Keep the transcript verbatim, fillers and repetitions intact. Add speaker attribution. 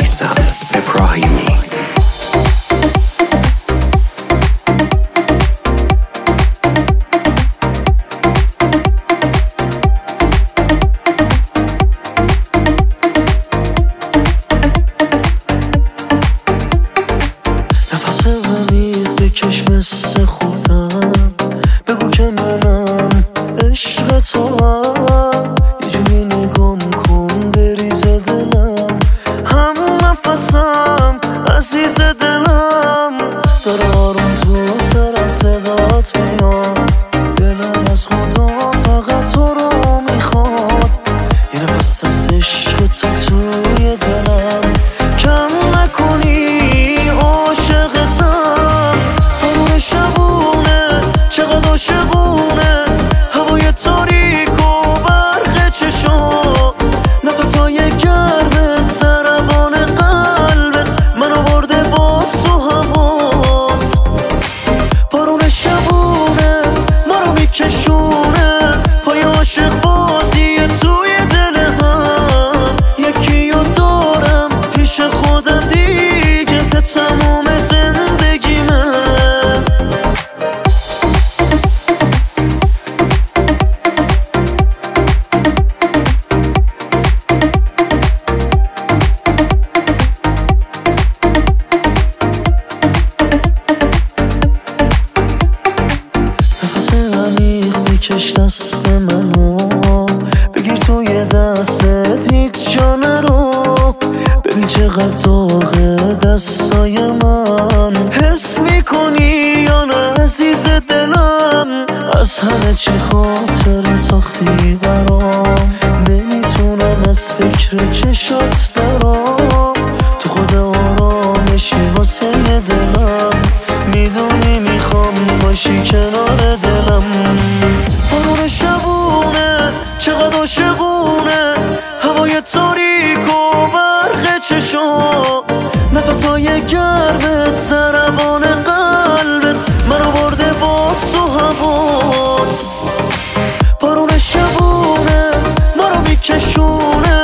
Speaker 1: میثم ابراهیمی.
Speaker 2: نفس عمیق بکش مثل خودم، بگو که منم عشق تو هم، یه جوری نگام کن بریزه دلم، هم نفسم عزیز دلم، داره آروم تو سرم صدات میاد، دلم از خدا فقط تو رو میخواد، یه نفس از عشق تو توی دلم، کم نکنی عاشقتم. همون شبونه چقدر عاشقونه، هوای تاریک و برق چشام، نفسهای گرمت ضربان قلبت من آورده باز تو هوات، بارون شبونه ما رو میکشونه، پای عاشق بازی توی دل هم، یکی رو دارم پیش خودم دیگه به تمام زندگی من. نفس عمیق بکش دست منو، بگیر توی دستت هیچ جا نرو، ببین چقدر داغه دستای من، حس میکنی یا نه عزیز دلم، از همه چی خاطر ساختی برام، نمیتونم از فکر چشات درام، تو خود آرامشی واسه دلم، میدونی میخوام باشی کنار دلم. بارون شبونه چقدر عاشقونه، هوای تاریک و برق چشام، نفسهای گرمت ضربان قلبت من آورده باز تو هوات، بارون شبونه ما رو میکشونه،